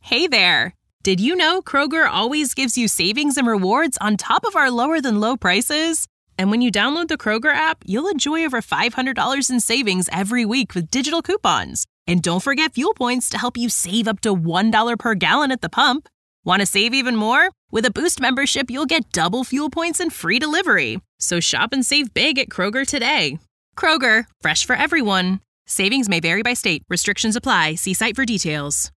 Hey there! Did you know Kroger always gives you savings and rewards on top of our lower-than-low prices? And when you download the Kroger app, you'll enjoy over $500 in savings every week with digital coupons. And don't forget fuel points to help you save up to $1 per gallon at the pump. Want to save even more? With a Boost membership, you'll get double fuel points and free delivery. So shop and save big at Kroger today. Kroger, fresh for everyone. Savings may vary by state. Restrictions apply. See site for details.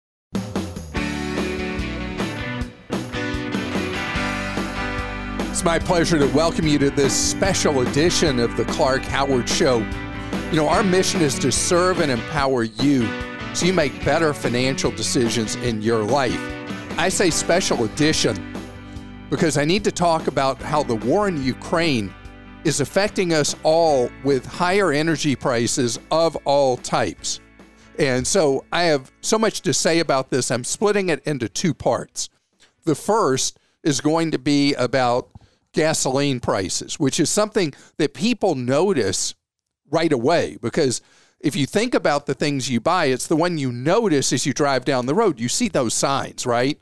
It's my pleasure to welcome you to this special edition of the Clark Howard Show. You know, our mission is to serve and empower you so you make better financial decisions in your life. I say special edition because I need to talk about how the war in Ukraine is affecting us all with higher energy prices of all types. And so I have so much to say about this. I'm splitting it into two parts. The first is going to be about gasoline prices, which is something that people notice right away, because if you think about the things you buy, it's the one you notice as you drive down the road. You see those signs, right?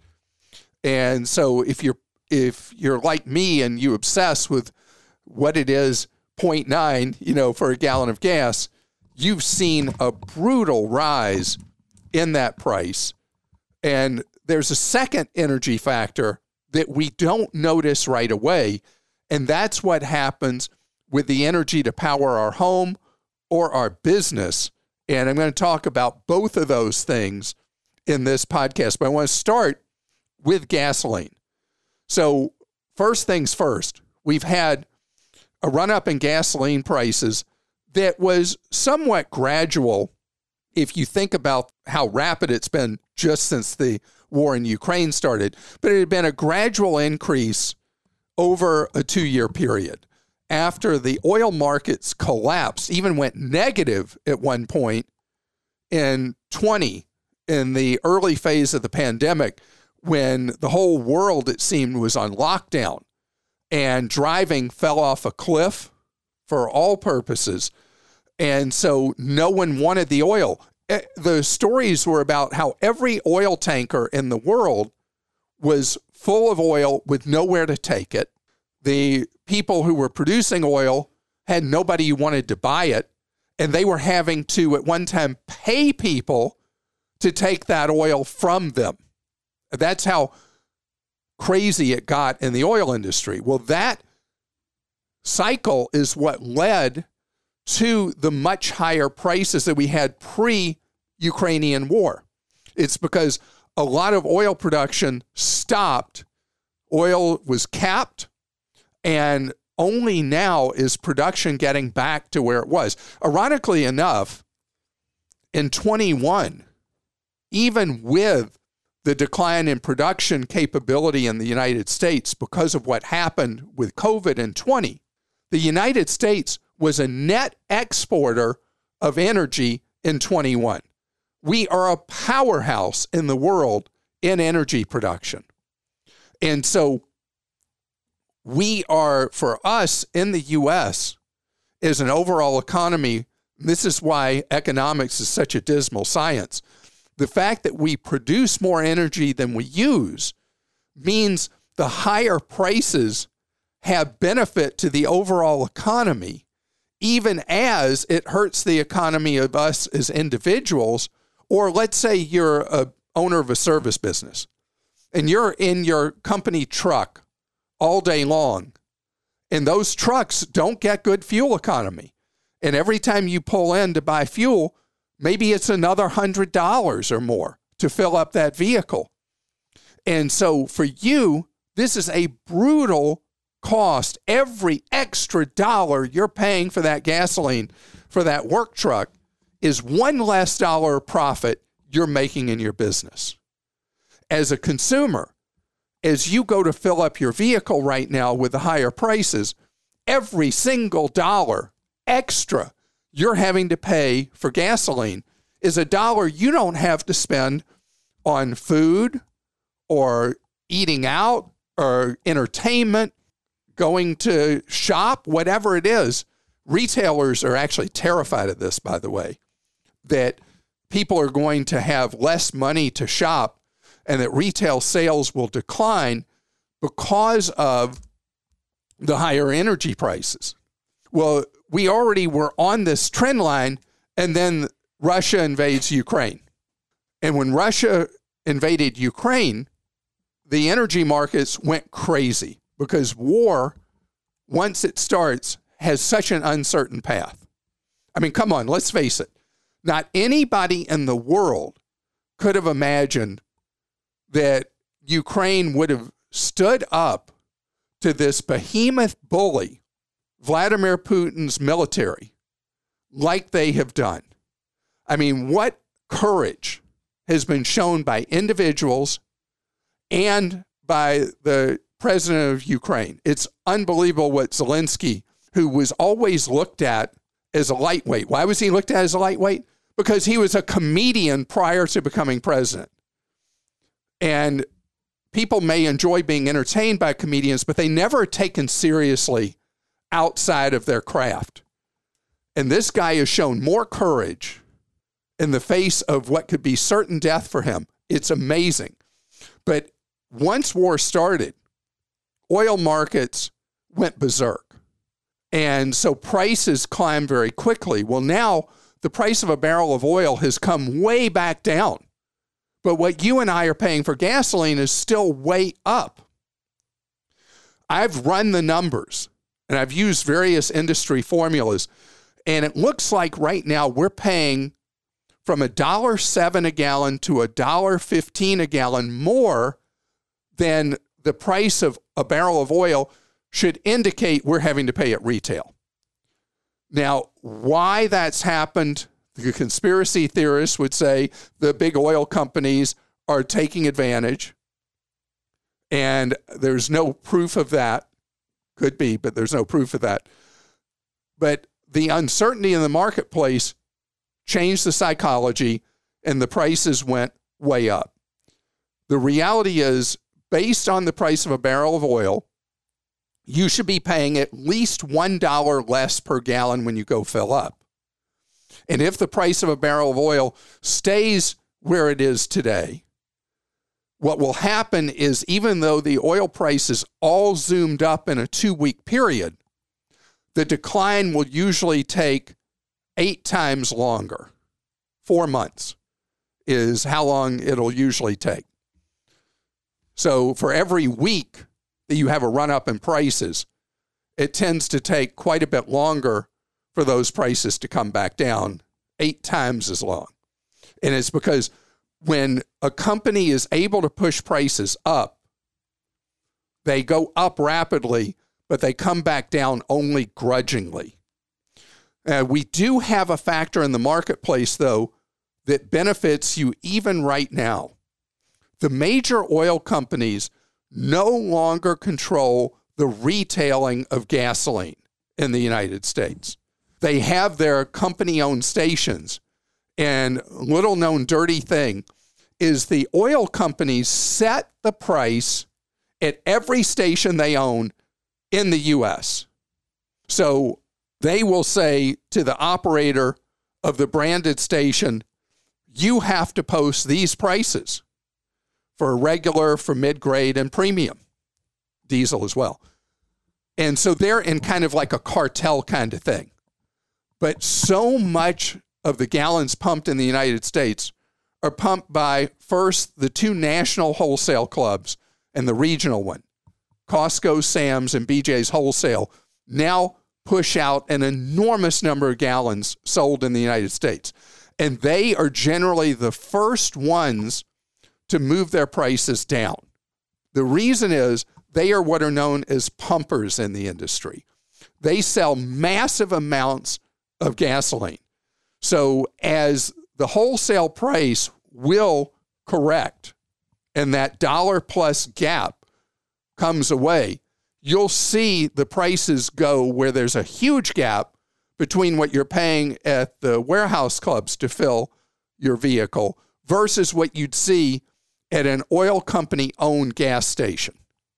And so if you're like me and you obsess with what it is, 0.9, for a gallon of gas, you've seen a brutal rise in that price. And there's a second energy factor that we don't notice right away, and that's what happens with the energy to power our home or our business. And I'm going to talk about both of those things in this podcast, but I want to start with gasoline. So first things first, we've had a run-up in gasoline prices that was somewhat gradual if you think about how rapid it's been just since the war in Ukraine started, but it had been a gradual increase over a 2-year period. After the oil markets collapsed, even went negative at one point in 20, in the early phase of the pandemic, when the whole world, it seemed, was on lockdown and driving fell off a cliff for all purposes. And so no one wanted the oil. The stories were about how every oil tanker in the world was full of oil with nowhere to take it. The people who were producing oil had nobody who wanted to buy it, and they were having to, at one time, pay people to take that oil from them. That's how crazy it got in the oil industry. Well, that cycle is what led to the much higher prices that we had pre-Ukrainian war. It's because a lot of oil production stopped. Oil was capped, and only now is production getting back to where it was. Ironically enough, in 21, even with the decline in production capability in the United States because of what happened with COVID in 20, the United States was a net exporter of energy in 21. We are a powerhouse in the world in energy production. And so we are, for us in the U.S., as an overall economy, this is why economics is such a dismal science. The fact that we produce more energy than we use means the higher prices have benefit to the overall economy, even as it hurts the economy of us as individuals. Or let's say you're a owner of a service business and you're in your company truck all day long, and those trucks don't get good fuel economy. And every time you pull in to buy fuel, maybe it's another $100 or more to fill up that vehicle. And so for you, this is a brutal cost. Every extra dollar you're paying for that gasoline for that work truck is one less dollar of profit you're making in your business. As a consumer, as you go to fill up your vehicle right now with the higher prices, every single dollar extra you're having to pay for gasoline is a dollar you don't have to spend on food or eating out or entertainment, going to shop, whatever it is. Retailers are actually terrified of this, by the way, that people are going to have less money to shop and that retail sales will decline because of the higher energy prices. Well, we already were on this trend line, and then Russia invades Ukraine. And when Russia invaded Ukraine, the energy markets went crazy because war, once it starts, has such an uncertain path. I mean, come on, let's face it. Not anybody in the world could have imagined that Ukraine would have stood up to this behemoth bully, Vladimir Putin's military, like they have done. I mean, what courage has been shown by individuals and by the president of Ukraine. It's unbelievable what Zelensky, who was always looked at as a lightweight. Why was he looked at as a lightweight? Because he was a comedian prior to becoming president. And people may enjoy being entertained by comedians, but they never are taken seriously outside of their craft. And this guy has shown more courage in the face of what could be certain death for him. It's amazing. But once war started, oil markets went berserk. And so prices climbed very quickly. Well, now the price of a barrel of oil has come way back down. But what you and I are paying for gasoline is still way up. I've run the numbers, and I've used various industry formulas, and it looks like right now we're paying from $1.07 a gallon to $1.15 a gallon more than the price of a barrel of oil should indicate we're having to pay at retail. Now, why that's happened, the conspiracy theorists would say the big oil companies are taking advantage, and there's no proof of that. Could be, but there's no proof of that. But the uncertainty in the marketplace changed the psychology, and the prices went way up. The reality is, based on the price of a barrel of oil, you should be paying at least $1 less per gallon when you go fill up. And if the price of a barrel of oil stays where it is today, what will happen is, even though the oil price is all zoomed up in a 2-week period, the decline will usually take 8 times longer. 4 months is how long it'll usually take. So for every week that you have a run-up in prices, it tends to take quite a bit longer for those prices to come back down, 8 times as long. And it's because when a company is able to push prices up, they go up rapidly, but they come back down only grudgingly. We do have a factor in the marketplace, though, that benefits you even right now. The major oil companies no longer control the retailing of gasoline in the United States. They have their company-owned stations, and little-known dirty thing is the oil companies set the price at every station they own in the U.S. So they will say to the operator of the branded station, you have to post these prices for regular, for mid-grade, and premium, diesel as well. And so they're in kind of like a cartel kind of thing. But so much of the gallons pumped in the United States are pumped by, first, the 2 national wholesale clubs and the regional one. Costco, Sam's, and BJ's Wholesale now push out an enormous number of gallons sold in the United States. And they are generally the first ones to move their prices down. The reason is they are what are known as pumpers in the industry. They sell massive amounts of gasoline. So as the wholesale price will correct and that $+ gap comes away, you'll see the prices go where there's a huge gap between what you're paying at the warehouse clubs to fill your vehicle versus what you'd see at an oil company-owned gas station.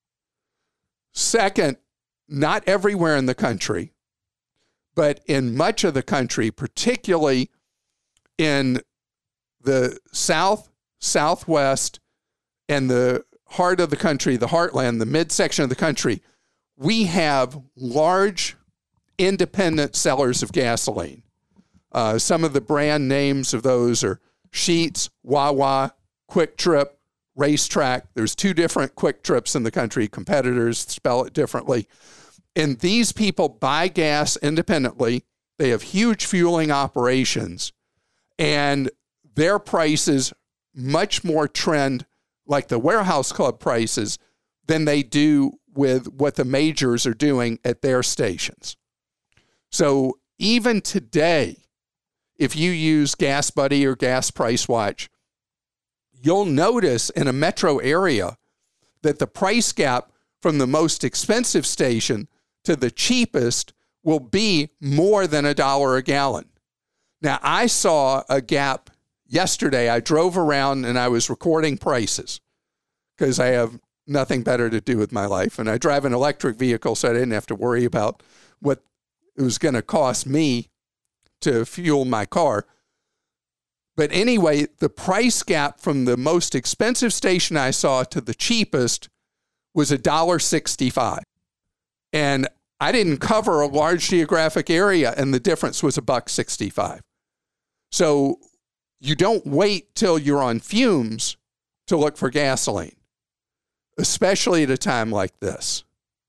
Second, not everywhere in the country, but in much of the country, particularly in the South, Southwest, and the heart of the country, the heartland, the midsection of the country, we have large independent sellers of gasoline. Some of the brand names of those are Sheetz, Wawa, Quick Trip, Racetrack. There's 2 different Quick Trips in the country. Competitors spell it differently. And these people buy gas independently. They have huge fueling operations, and their prices much more trend like the warehouse club prices than they do with what the majors are doing at their stations. So even today, if you use Gas Buddy or Gas Price Watch, you'll notice in a metro area that the price gap from the most expensive station to the cheapest will be more than $1 a gallon. Now, I saw a gap yesterday. I drove around and I was recording prices because I have nothing better to do with my life. And I drive an electric vehicle, so I didn't have to worry about what it was going to cost me to fuel my car. But anyway, the price gap from the most expensive station I saw to the cheapest was $1.65. And I didn't cover a large geographic area, and the difference was $1.65. So you don't wait till you're on fumes to look for gasoline, especially at a time like this.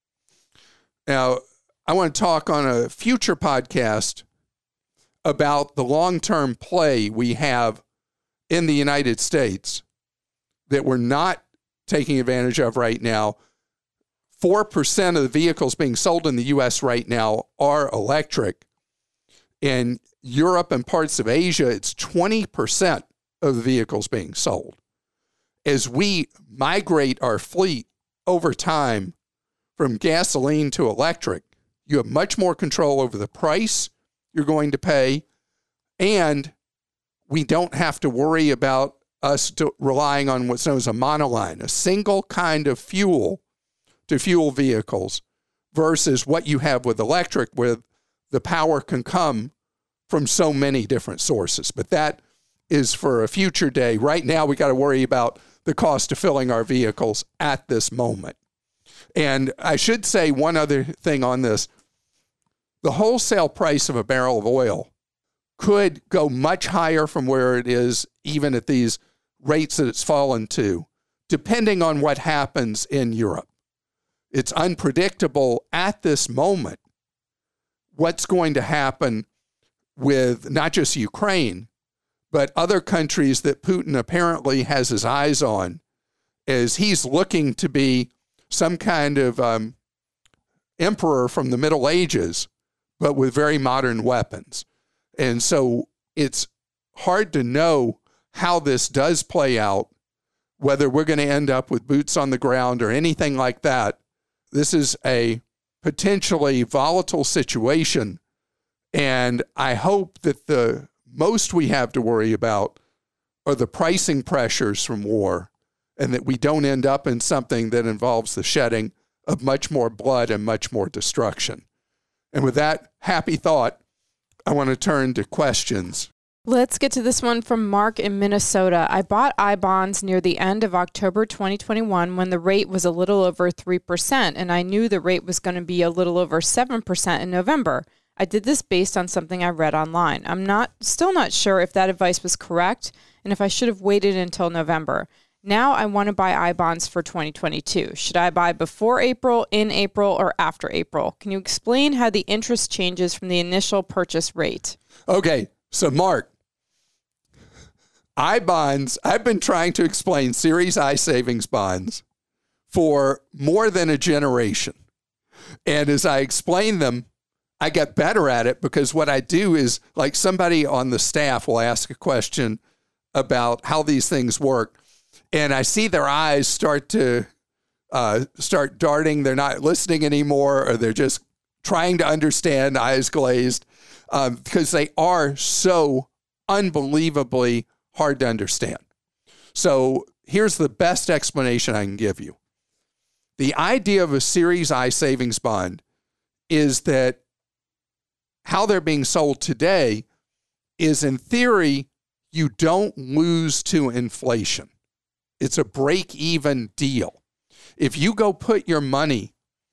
Now, I want to talk on a future podcast about the long-term play we have in the United States that we're not taking advantage of right now. 4% of the vehicles being sold in the U.S. right now are electric. In Europe and parts of Asia, it's 20% of the vehicles being sold. As we migrate our fleet over time from gasoline to electric, you have much more control over the price you're going to pay, and we don't have to worry about us relying on what's known as a monoline, a single kind of fuel to fuel vehicles, versus what you have with electric, where the power can come from so many different sources. But that is for a future day. Right now, we got to worry about the cost of filling our vehicles at this moment. And I should say one other thing on this. The wholesale price of a barrel of oil could go much higher from where it is, even at these rates that it's fallen to, depending on what happens in Europe. It's unpredictable at this moment what's going to happen with not just Ukraine, but other countries that Putin apparently has his eyes on, as he's looking to be some kind of emperor from the Middle Ages, but with very modern weapons. And so it's hard to know how this does play out, whether we're going to end up with boots on the ground or anything like that. This is a potentially volatile situation, and I hope that the most we have to worry about are the pricing pressures from war, and that we don't end up in something that involves the shedding of much more blood and much more destruction. And with that happy thought, I want to turn to questions. Let's get to this one from Mark in Minnesota. I bought I-bonds near the end of October 2021 when the rate was a little over 3%, and I knew the rate was going to be a little over 7% in November. I did this based on something I read online. I'm still not sure if that advice was correct and if I should have waited until November. Now I want to buy I-bonds for 2022. Should I buy before April, in April, or after April? Can you explain how the interest changes from the initial purchase rate? Okay, so Mark, I-bonds, I've been trying to explain Series I savings bonds for more than a generation. And as I explain them, I get better at it, because what I do is, like, somebody on the staff will ask a question about how these things work, and I see their eyes start darting. They're not listening anymore, or they're just trying to understand, eyes glazed, because they are so unbelievably hard to understand. So here's the best explanation I can give you. The idea of a Series I savings bond is that how they're being sold today is, in theory, you don't lose to inflation. It's a break-even deal. If you go put your money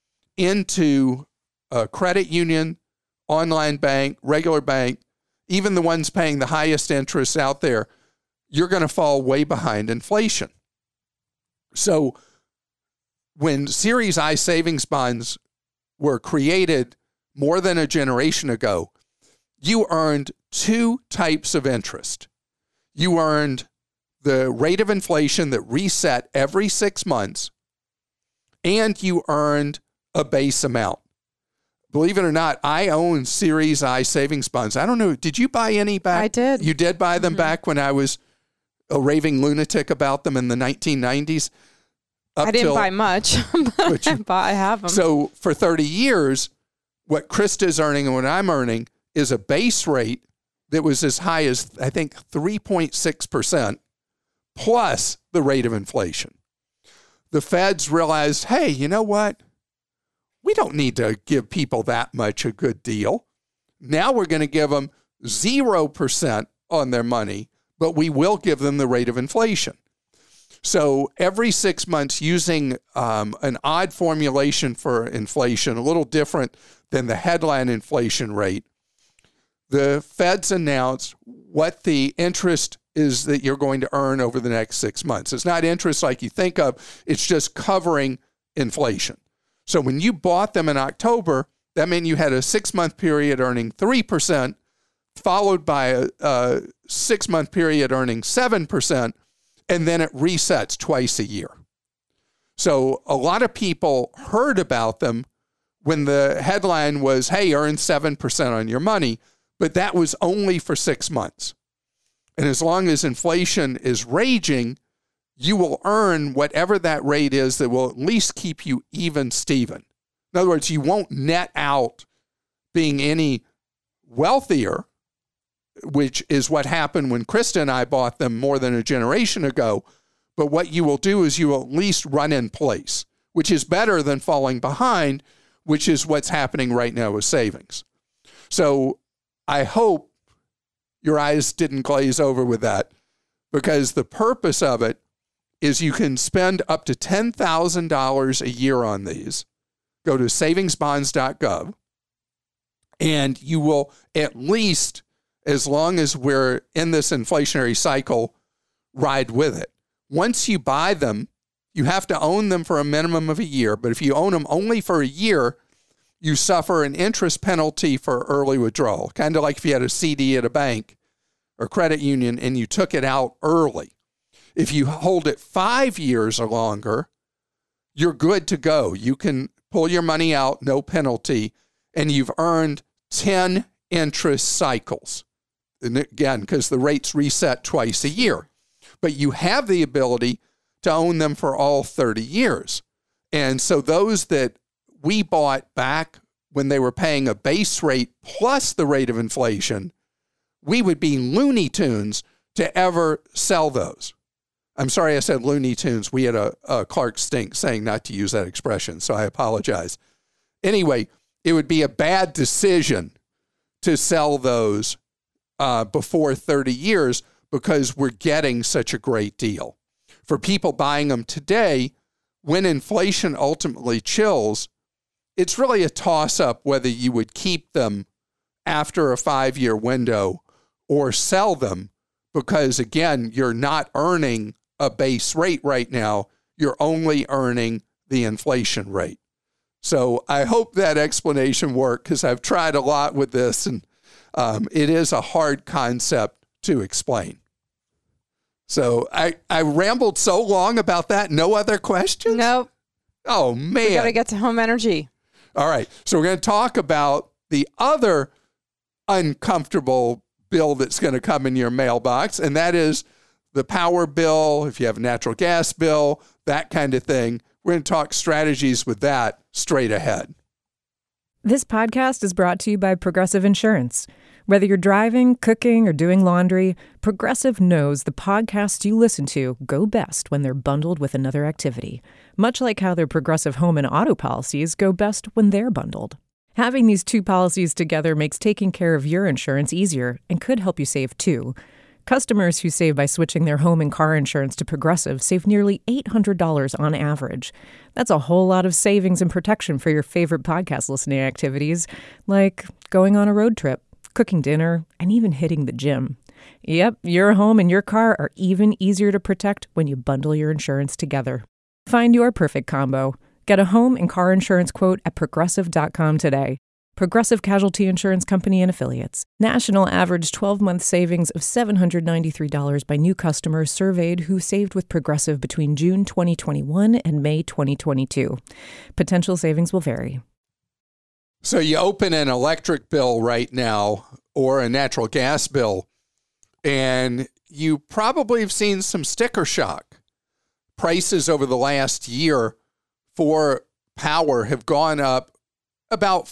into a credit union, online bank, regular bank, even the ones paying the highest interest out there, you're going to fall way behind inflation. So when Series I savings bonds were created more than a generation ago, you earned two types of interest. You earned the rate of inflation that reset every 6 months, and you earned a base amount. Believe it or not, I own Series I savings bonds. I don't know, did you buy any back? I did. You did buy them back when I was a raving lunatic about them in the 1990s? I didn't buy much, but I have them. So for 30 years, what Krista's earning and what I'm earning is a base rate that was as high as, I think, 3.6% plus the rate of inflation. The feds realized, hey, you know what? We don't need to give people that much a good deal. Now we're going to give them 0% on their money, but we will give them the rate of inflation. So every 6 months, using an odd formulation for inflation, a little different than the headline inflation rate, the feds announce what the interest is that you're going to earn over the next 6 months. It's not interest like you think of. It's just covering inflation. So when you bought them in October, that meant you had a 6-month period earning 3%, followed by a 6-month period earning 7%, and then it resets twice a year. So a lot of people heard about them when the headline was, hey, earn 7% on your money, but that was only for 6 months. And as long as inflation is raging, you will earn whatever that rate is that will at least keep you even Steven. In other words, you won't net out being any wealthier, which is what happened when Krista and I bought them more than a generation ago. But what you will do is you will at least run in place, which is better than falling behind, which is what's happening right now with savings. So I hope your eyes didn't glaze over with that, because the purpose of it is you can spend up to $10,000 a year on these. Go to savingsbonds.gov, and you will at least, as long as we're in this inflationary cycle, ride with it. Once you buy them, you have to own them for a minimum of a year. But if you own them only for a year, you suffer an interest penalty for early withdrawal, kind of like if you had a CD at a bank or credit union and you took it out early. If you hold it 5 years or longer, you're good to go. You can pull your money out, no penalty, and you've earned 10 interest cycles. And again, because the rates reset twice a year. But you have the ability to own them for all 30 years. And so those that we bought back when they were paying a base rate plus the rate of inflation, we would be Looney Tunes to ever sell those. I'm sorry I said Looney Tunes. We had a Clark Stink saying not to use that expression, so I apologize. Anyway, it would be a bad decision to sell those before 30 years because we're getting such a great deal. For people buying them today, when inflation ultimately chills, it's really a toss-up whether you would keep them after a 5-year window or sell them because, again, you're not earning a base rate right now. You're only earning the inflation rate. So I hope that explanation worked because I've tried a lot with this, and it is a hard concept to explain. So I rambled so long about that. No other questions? Nope. Oh, man. We got to get to home energy. All right. So we're going to talk about the other uncomfortable bill that's going to come in your mailbox, and that is the power bill, if you have a natural gas bill, that kind of thing. We're going to talk strategies with that straight ahead. This podcast is brought to you by Progressive Insurance. Whether you're driving, cooking, or doing laundry, Progressive knows the podcasts you listen to go best when they're bundled with another activity, much like how their Progressive home and auto policies go best when they're bundled. Having these two policies together makes taking care of your insurance easier and could help you save too. Customers who save by switching their home and car insurance to Progressive save nearly $800 on average. That's a whole lot of savings and protection for your favorite podcast listening activities, like going on a road trip, cooking dinner, and even hitting the gym. Yep, your home and your car are even easier to protect when you bundle your insurance together. Find your perfect combo. Get a home and car insurance quote at Progressive.com today. Progressive Casualty Insurance Company and Affiliates. National average 12-month savings of $793 by new customers surveyed who saved with Progressive between June 2021 and May 2022. Potential savings will vary. So you open an electric bill right now or a natural gas bill, and you probably have seen some sticker shock. Prices over the last year for power have gone up about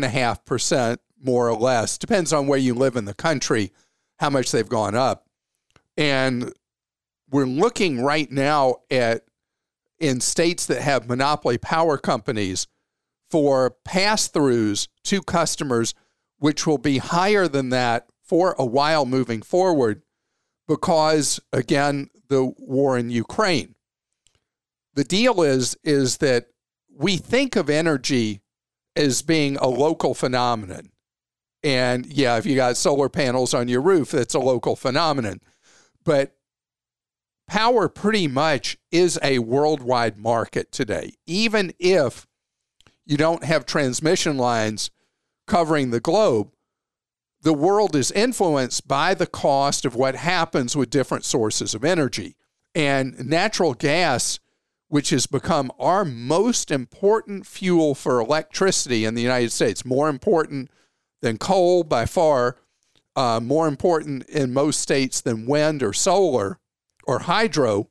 4.5%, more or less. Depends on where you live in the country, how much they've gone up. And we're looking right now at, in states that have monopoly power companies, for pass-throughs to customers, which will be higher than that for a while moving forward because, again, the war in Ukraine. The deal is that we think of energy as being a local phenomenon. And yeah, if you got solar panels on your roof, that's a local phenomenon. But power pretty much is a worldwide market today. Even if you don't have transmission lines covering the globe, the world is influenced by the cost of what happens with different sources of energy. And natural gas, which has become our most important fuel for electricity in the United States, more important than coal by far, more important in most states than wind or solar or hydro.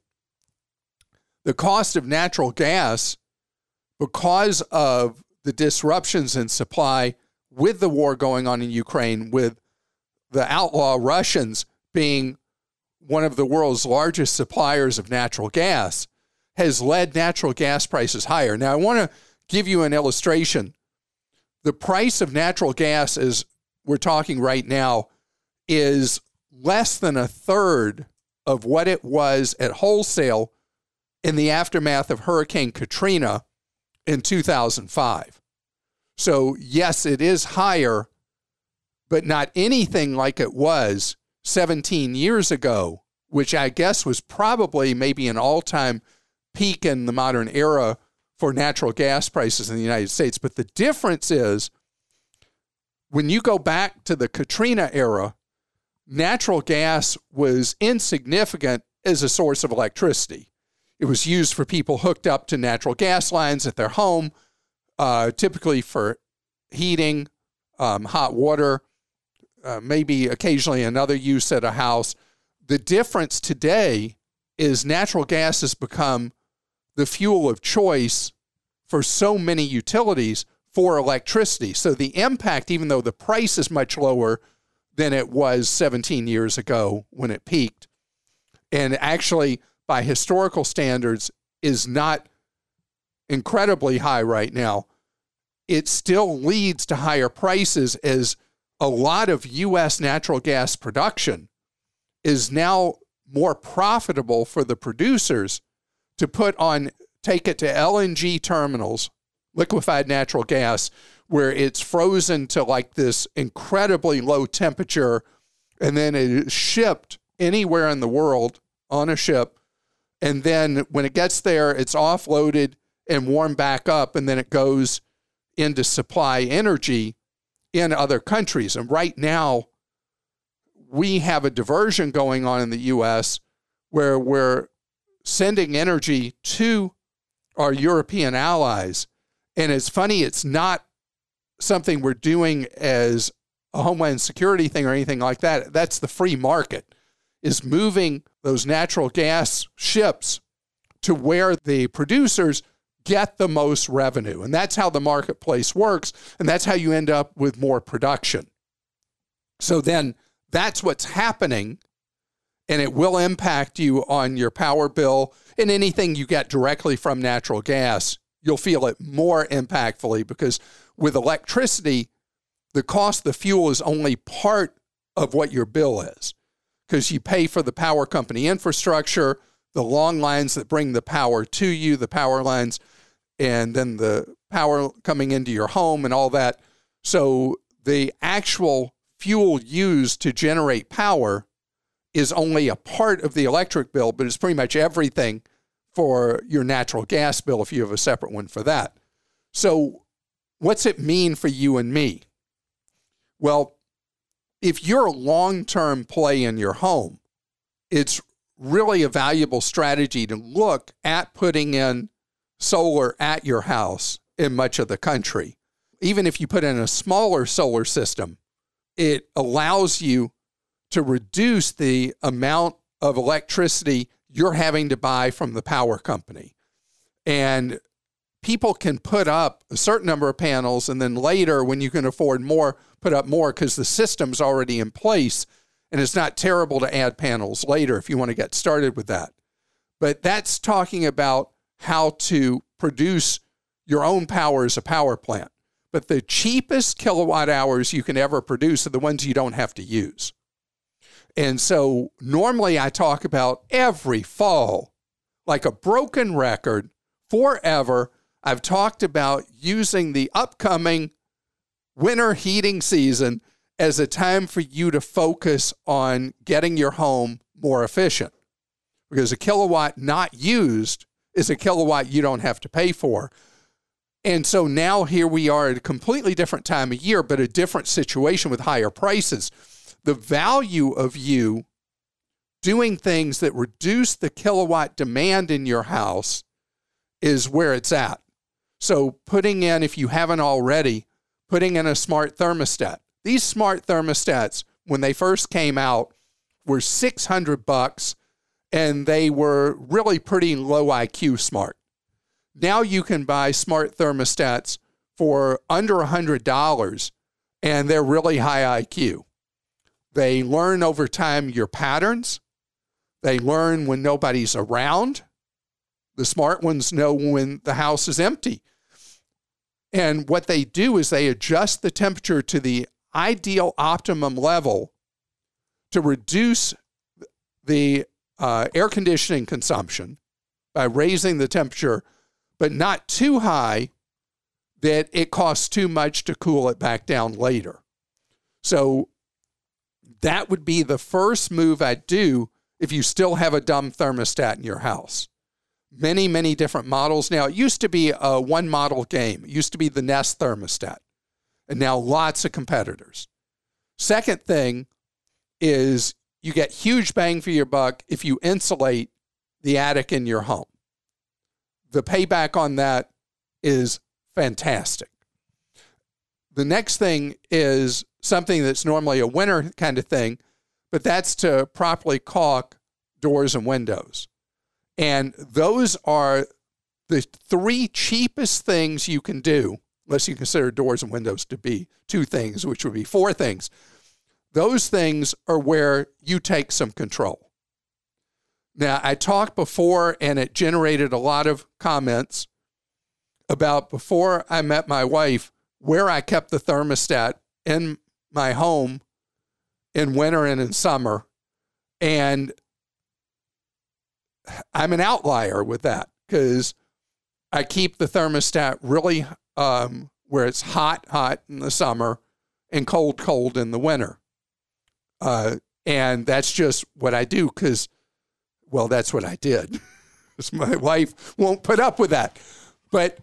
The cost of natural gas, because of the disruptions in supply with the war going on in Ukraine, with the outlaw Russians being one of the world's largest suppliers of natural gas, has led natural gas prices higher. Now, I want to give you an illustration. The price of natural gas, as we're talking right now, is less than a third of what it was at wholesale in the aftermath of Hurricane Katrina in 2005. So, yes, it is higher, but not anything like it was 17 years ago, which I guess was probably maybe an all-time peak in the modern era for natural gas prices in the United States. But the difference is, when you go back to the Katrina era, natural gas was insignificant as a source of electricity. It was used for people hooked up to natural gas lines at their home, typically for heating, hot water, maybe occasionally another use at a house. The difference today is natural gas has become the fuel of choice for so many utilities for electricity. So the impact, even though the price is much lower than it was 17 years ago when it peaked, and actually by historical standards is not incredibly high right now, it still leads to higher prices as a lot of U.S. natural gas production is now more profitable for the producers to take it to LNG terminals, liquefied natural gas, where it's frozen to like this incredibly low temperature, and then it is shipped anywhere in the world on a ship. And then when it gets there, it's offloaded and warmed back up, and then it goes into supply energy in other countries. And right now, we have a diversion going on in the U.S. where we're sending energy to our European allies. And it's funny, it's not something we're doing as a homeland security thing or anything like that. That's the free market, is moving those natural gas ships to where the producers get the most revenue. And that's how the marketplace works. And that's how you end up with more production. So then that's what's happening. And it will impact you on your power bill and anything you get directly from natural gas. You'll feel it more impactfully because with electricity, the cost of the fuel is only part of what your bill is. because you pay for the power company infrastructure, the long lines that bring the power to you, the power lines, and then the power coming into your home and all that. So the actual fuel used to generate power is only a part of the electric bill, but it's pretty much everything for your natural gas bill if you have a separate one for that. So what's it mean for you and me? Well, if you're a long-term play in your home, it's really a valuable strategy to look at putting in solar at your house in much of the country. Even if you put in a smaller solar system, it allows you to reduce the amount of electricity you're having to buy from the power company. And people can put up a certain number of panels, and then later, when you can afford more, put up more because the system's already in place, and it's not terrible to add panels later if you want to get started with that. But that's talking about how to produce your own power as a power plant. But the cheapest kilowatt hours you can ever produce are the ones you don't have to use. And so normally I talk about every fall, like a broken record, forever, I've talked about using the upcoming winter heating season as a time for you to focus on getting your home more efficient. Because a kilowatt not used is a kilowatt you don't have to pay for. And so now here we are at a completely different time of year, but a different situation with higher prices. The value of you doing things that reduce the kilowatt demand in your house is where it's at. So putting in, if you haven't already, putting in a smart thermostat. These smart thermostats, when they first came out, were $600, and they were really pretty low IQ smart. Now you can buy smart thermostats for under $100, and they're really high IQ. They learn over time your patterns. They learn when nobody's around. The smart ones know when the house is empty. And what they do is they adjust the temperature to the ideal optimum level to reduce the air conditioning consumption by raising the temperature, but not too high that it costs too much to cool it back down later. So that would be the first move I'd do if you still have a dumb thermostat in your house. Many, many different models. Now, it used to be a one model game. It used to be the Nest thermostat. And now lots of competitors. Second thing is you get huge bang for your buck if you insulate the attic in your home. The payback on that is fantastic. The next thing is something that's normally a winter kind of thing, but that's to properly caulk doors and windows. And those are the three cheapest things you can do, unless you consider doors and windows to be two things, which would be four things. Those things are where you take some control. Now, I talked before, and it generated a lot of comments about before I met my wife, where I kept the thermostat in my home in winter and in summer. And I'm an outlier with that because I keep the thermostat really where it's hot in the summer and cold in the winter. And that's just what I do because, well, that's what I did. My wife won't put up with that. But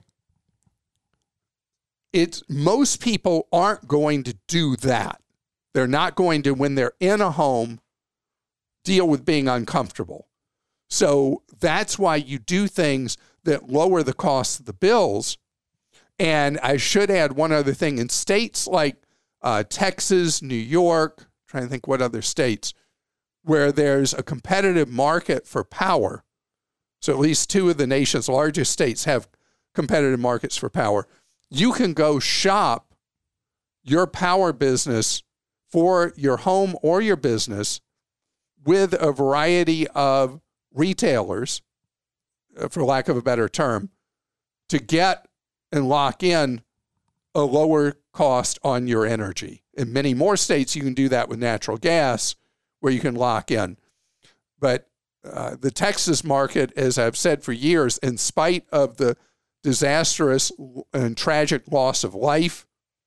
most people aren't going to do that. They're not going to, when they're in a home, deal with being uncomfortable. So that's why you do things that lower the cost of the bills. And I should add one other thing. In states like Texas, New York, trying to think what other states, where there's a competitive market for power. So at least two of the nation's largest states have competitive markets for power. You can go shop your power business for your home or your business with a variety of retailers, for lack of a better term, to get and lock in a lower cost on your energy. In many more states, you can do that with natural gas, where you can lock in. But the Texas market, as I've said for years, in spite of the disastrous and tragic loss of life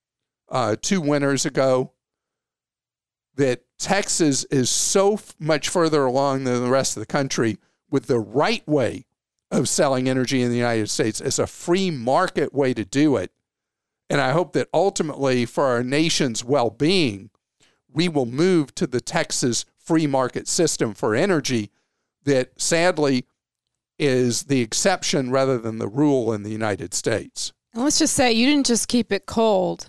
2 winters ago, that Texas is so much further along than the rest of the country with the right way of selling energy in the United States as a free market way to do it. And I hope that ultimately for our nation's well-being, we will move to the Texas free market system for energy that sadly is the exception rather than the rule in the United States. And let's just say you didn't just keep it cold.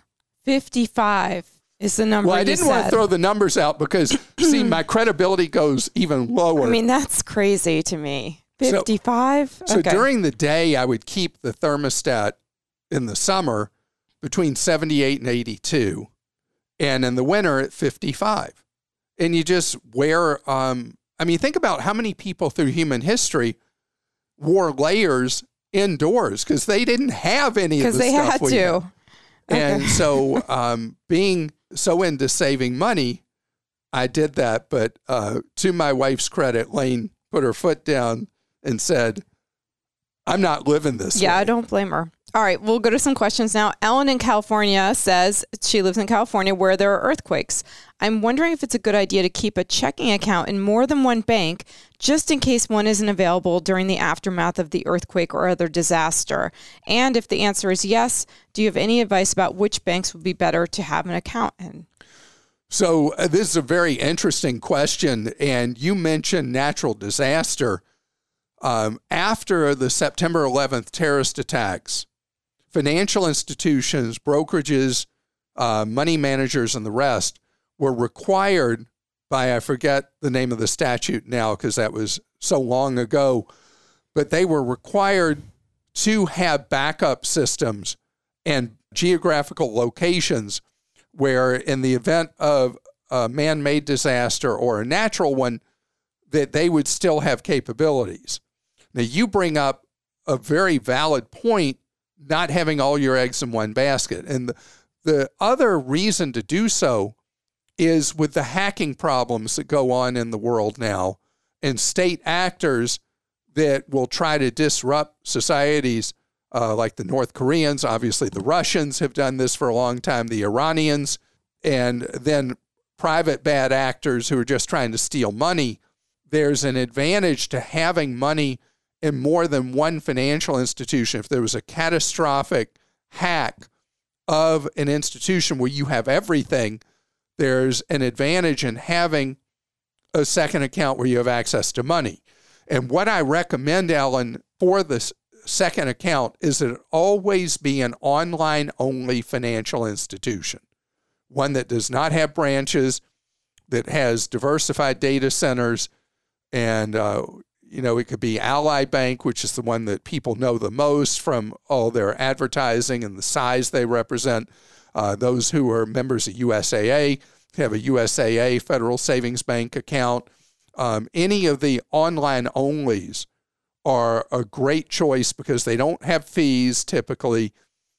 55 is the number. Well, I didn't want to throw the numbers out because, see, my credibility goes even lower. I mean, that's crazy to me. 55? So during the day, I would keep the thermostat in the summer between 78 and 82, and in the winter at 55. And you just wear, think about how many people through human history wore layers indoors because they didn't have any of the stuff. Because they had to. And so being so into saving money, I did that. But to my wife's credit, Lane put her foot down and said, I'm not living this way. Yeah, I don't blame her. All right, we'll go to some questions now. Ellen in California says she lives in California where there are earthquakes. I'm wondering if it's a good idea to keep a checking account in more than one bank just in case one isn't available during the aftermath of the earthquake or other disaster. And if the answer is yes, do you have any advice about which banks would be better to have an account in? So this is a very interesting question. And you mentioned natural disaster. After the September 11th terrorist attacks, financial institutions, brokerages, money managers, and the rest were required by, I forget the name of the statute now because that was so long ago, but they were required to have backup systems and geographical locations where in the event of a man-made disaster or a natural one, that they would still have capabilities. Now, you bring up a very valid point, not having all your eggs in one basket. And the other reason to do so is with the hacking problems that go on in the world now and state actors that will try to disrupt societies like the North Koreans. Obviously, the Russians have done this for a long time, the Iranians, and then private bad actors who are just trying to steal money. There's an advantage to having money in more than one financial institution. If there was a catastrophic hack of an institution where you have everything, there's an advantage in having a second account where you have access to money. And what I recommend, Ellen, for this second account is that it always be an online-only financial institution, one that does not have branches, that has diversified data centers, and it could be Ally Bank, which is the one that people know the most from all their advertising and the size they represent. Those who are members of USAA have a USAA Federal Savings Bank account. Any of the online onlys are a great choice because they don't have fees typically,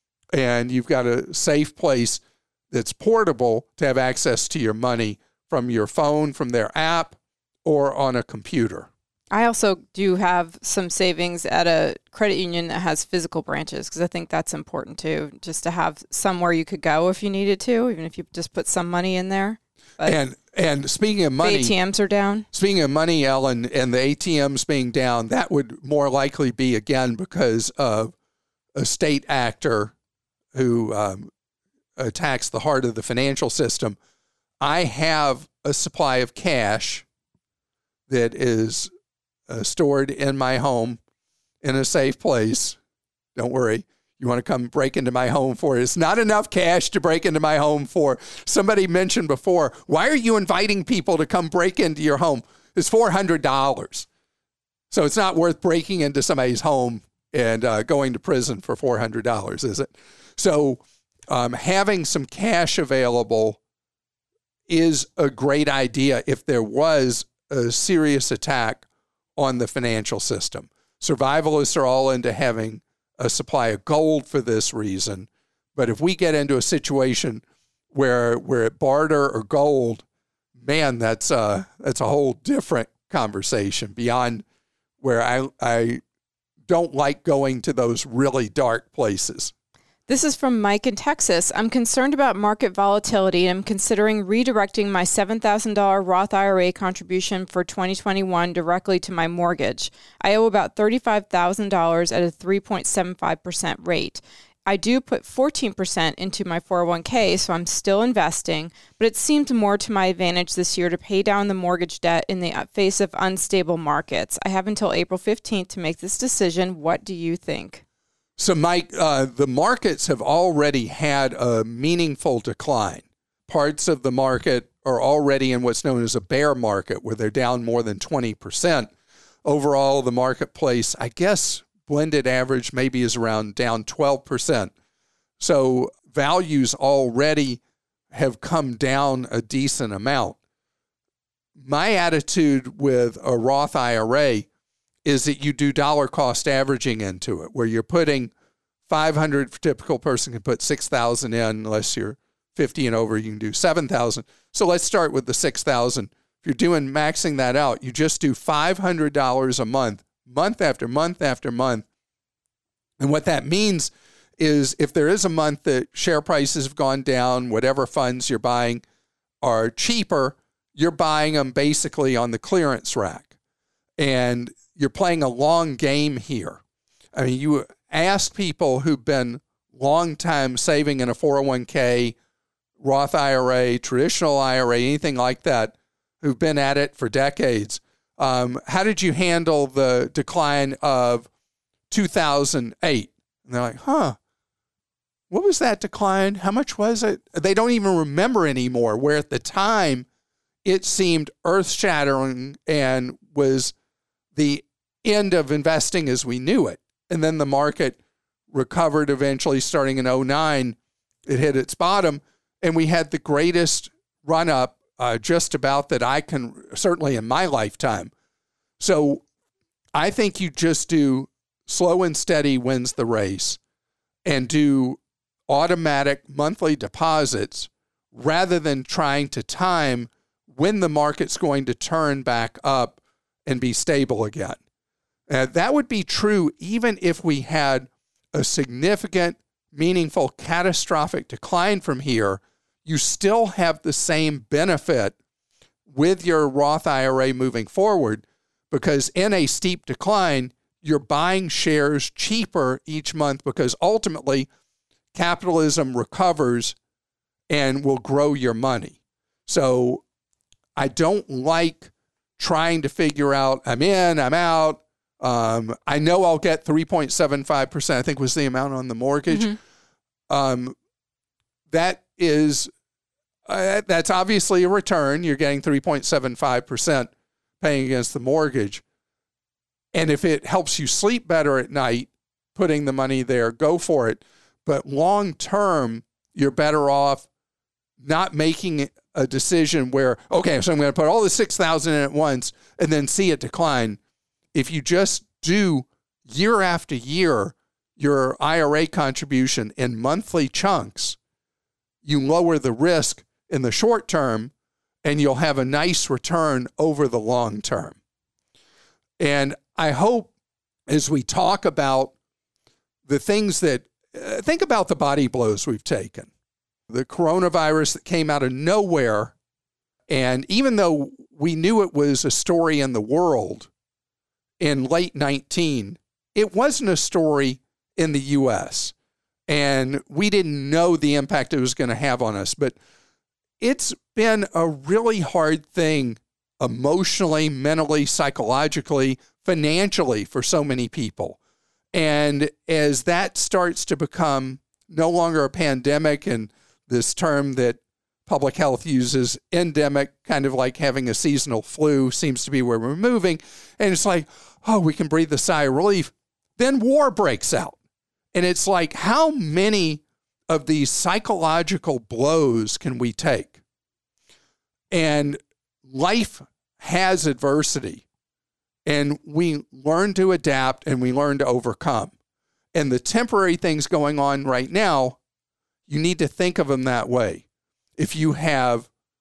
and you've got a safe place that's portable to have access to your money from your phone, from their app, or on a computer. I also do have some savings at a credit union that has physical branches because I think that's important too, just to have somewhere you could go if you needed to, even if you just put some money in there. But and speaking of money, the ATMs are down. Speaking of money, Ellen, and the ATMs being down, that would more likely be, again, because of a state actor who attacks the heart of the financial system. I have a supply of cash that is stored in my home in a safe place. Don't worry. You want to come break into my home for it. It's not enough cash to break into my home for. Somebody mentioned before, why are you inviting people to come break into your home? It's $400. So it's not worth breaking into somebody's home and going to prison for $400, is it? So having some cash available is a great idea if there was a serious attack on the financial system. Survivalists are all into having a supply of gold for this reason. But if we get into a situation where barter or gold man, that's a whole different conversation beyond where I don't like going to those really dark places. This is from Mike in Texas. I'm concerned about market volatility and I'm considering redirecting my $7,000 Roth IRA contribution for 2021 directly to my mortgage. I owe about $35,000 at a 3.75% rate. I do put 14% into my 401k, so I'm still investing, but it seemed more to my advantage this year to pay down the mortgage debt in the face of unstable markets. I have until April 15th to make this decision. What do you think? So, Mike, the markets have already had a meaningful decline. Parts of the market are already in what's known as a bear market, where they're down more than 20%. Overall, the marketplace, I guess, blended average maybe is around down 12%. So values already have come down a decent amount. My attitude with a Roth IRA is that you do dollar cost averaging into it, where you're putting 500, typical person can put 6,000 in, unless you're 50 and over, you can do 7,000. So let's start with the 6,000. If you're doing maxing that out, you just do $500 a month, month after month after month. And what that means is if there is a month that share prices have gone down, whatever funds you're buying are cheaper, you're buying them basically on the clearance rack. And you're playing a long game here. I mean, you ask people who've been long time saving in a 401k, Roth IRA, traditional IRA, anything like that, who've been at it for decades. How did you handle the decline of 2008? And they're like, what was that decline? How much was it? They don't even remember anymore, where at the time it seemed earth-shattering and was the end of investing as we knew it. And then the market recovered eventually starting in 2009. It hit its bottom, and we had the greatest run-up just about that I can, certainly in my lifetime. So I think you just do slow and steady wins the race and do automatic monthly deposits rather than trying to time when the market's going to turn back up and be stable again. That would be true even if we had a significant, meaningful, catastrophic decline from here. You still have the same benefit with your Roth IRA moving forward, because in a steep decline, you're buying shares cheaper each month, because ultimately capitalism recovers and will grow your money. So I don't like trying to figure out, I'm in, I'm out. I know I'll get 3.75%, I think was the amount on the mortgage. Mm-hmm. That's obviously a return. You're getting 3.75% paying against the mortgage. And if it helps you sleep better at night, putting the money there, go for it. But long term, you're better off not making a decision where, okay, so I'm going to put all the 6,000 in at once and then see it decline. If you just do year after year your IRA contribution in monthly chunks, you lower the risk in the short term and you'll have a nice return over the long term. And I hope as we talk about the things that, think about the body blows we've taken. The coronavirus that came out of nowhere, and even though we knew it was a story in the world in late 19, it wasn't a story in the U.S., and we didn't know the impact it was going to have on us. But it's been a really hard thing emotionally, mentally, psychologically, financially for so many people. And as that starts to become no longer a pandemic, and this term that public health uses, endemic, kind of like having a seasonal flu, seems to be where we're moving. And it's like, oh, we can breathe a sigh of relief. Then war breaks out. And it's like, how many of these psychological blows can we take? And life has adversity. And we learn to adapt and we learn to overcome. And the temporary things going on right now, you need to think of them that way. If you have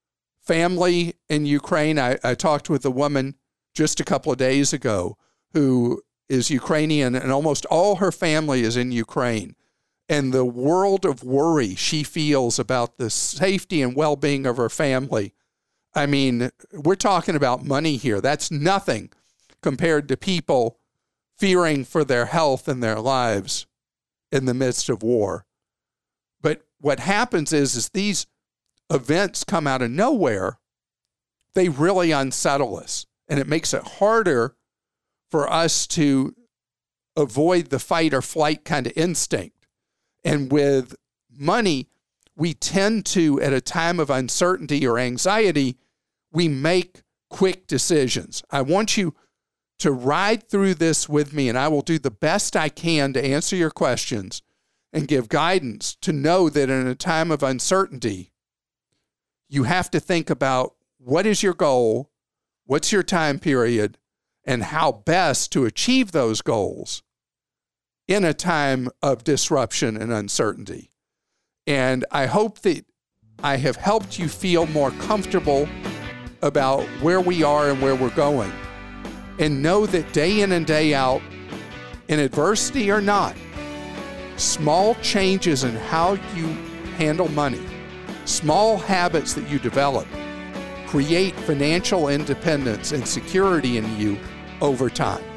family in Ukraine. I talked with a woman just a couple of days ago who is Ukrainian, and almost all her family is in Ukraine. And the world of worry she feels about the safety and well-being of her family. I mean, we're talking about money here. That's nothing compared to people fearing for their health and their lives in the midst of war. But what happens is these events come out of nowhere. They really unsettle us, and it makes it harder for us to avoid the fight or flight kind of instinct. And with money, we tend to, at a time of uncertainty or anxiety, we make quick decisions. I want you to ride through this with me, and I will do the best I can to answer your questions and give guidance to know that in a time of uncertainty, you have to think about what is your goal, what's your time period, and how best to achieve those goals in a time of disruption and uncertainty. And I hope that I have helped you feel more comfortable about where we are and where we're going. And know that day in and day out, in adversity or not, small changes in how you handle money, small habits that you develop, create financial independence and security in you over time.